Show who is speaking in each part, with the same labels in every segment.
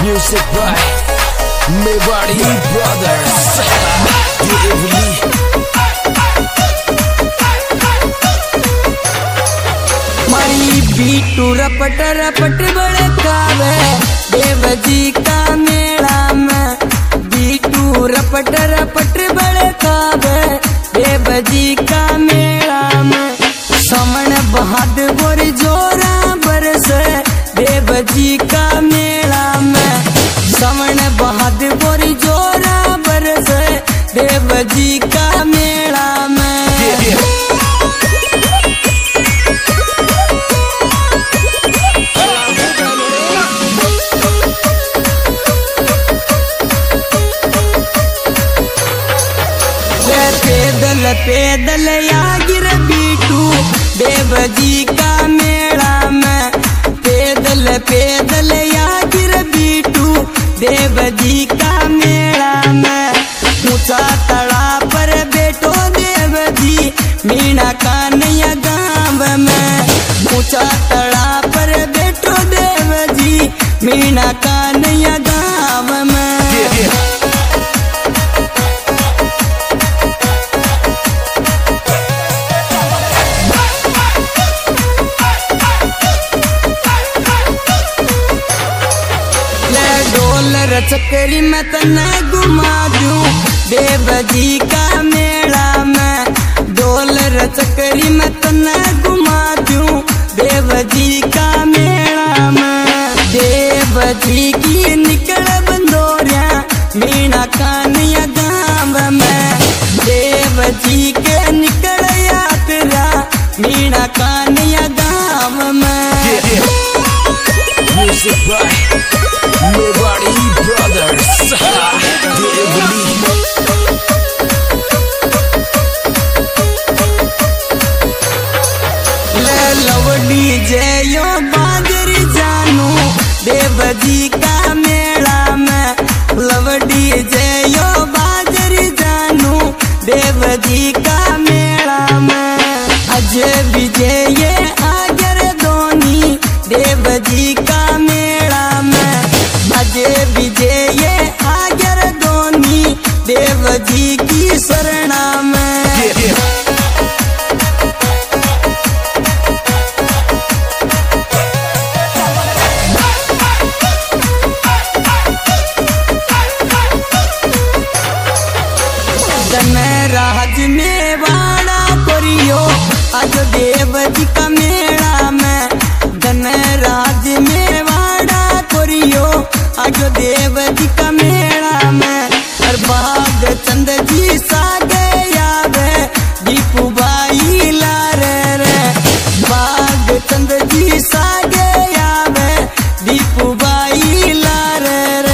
Speaker 1: Music by Mewari Brothers. Dearly.
Speaker 2: मारी बीटू रपट रपट बड़कावे देव जी का मेला में। बीटू रपट रपट बड़कावे देव जी का मेला में। समण बहादुर जोरा बरसे देव जी का मेला में। समण बहादुर जोरा बरसे देव जी का मेला में। पैदल पैदल यागिर बीटू देव जी का मेला में। पैदल पैदल यागिर बीटू देव जी का मेला में। ऊंचा तड़ा पर बैठो देव जी मीणा कान्या गाँव में। ऊंचा तड़ा पर बैठो देव जी मीणा कान्या गाँव में। चक्करी में तना घुमा दूं देव जी का मेला में। डोलर चक्करी में तना घुमा दूं देव जी का मेला में। देव जी की निकल बंदोरिया मीणा कान्या गाँव में। देव जी के निकल यात्रा मीणा कान्या गाँव में।
Speaker 1: Music by Mewari Brothers. Dearly.
Speaker 2: लवडी जयो बाजर जानू देव जी का मेला में। लवडी जयो बाजर जानू देव जी का मेला में। अजय विजय आगर धोनी देव जी का मेला में। अजय विजय आगर धोनी देव जी की शरणा में। राज में वाड़ा करियो आज देव जी का मेला में। धन राज में वाड़ा करियो आज देव जी का मेला में। और भाग चंद जी सागे आवे दीपू भाई लारे रे। भाग चंद जी सागे आवे दीपू भाई लारे रे।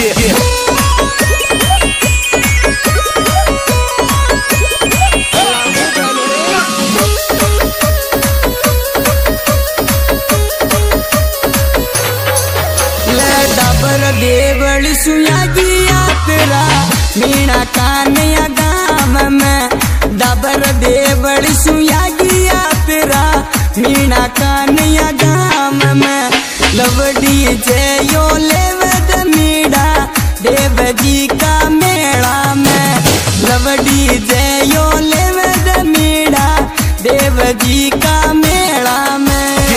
Speaker 2: देवल सुयागी यात्रा मीणा कान्या गाँव में। डबर देवल सुयागी यात्रा मीणा कान्या गाँव में। लवडी जयो लेवद मीणा देव जी का मेला में। लवडी जयो लेवद मीणा देव जी का मेला में।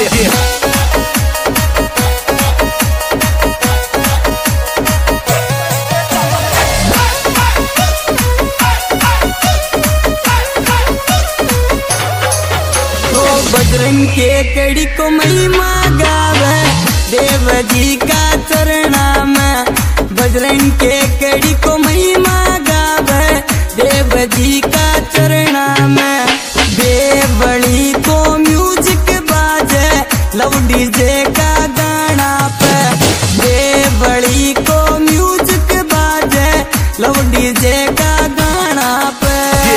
Speaker 2: बजरंग के कड़ी को महिमा गावे देव जी का चरणा में। बजरंग के कड़ी को महिमा गावे देव जी का चरणा में। देवली को म्यूजिक बाजे लवडी जे का गाना पे। देवली को म्यूजिक बाजे लवडी जे का गाना पे।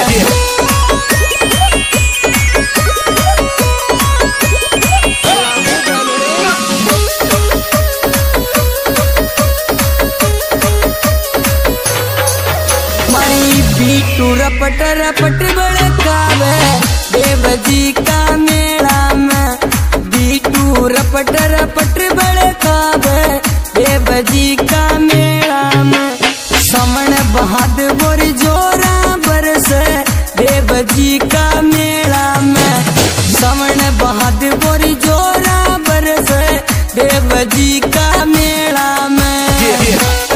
Speaker 2: बीटू रपट रपट बड़कावे देव जी का मेला में। बीटू रपट रपट बड़कावे देव जी का बोरी जोरा बरसे देव जी का मेला में सावन बहाद बोरी जोरा बरसे देव जी का मेला में।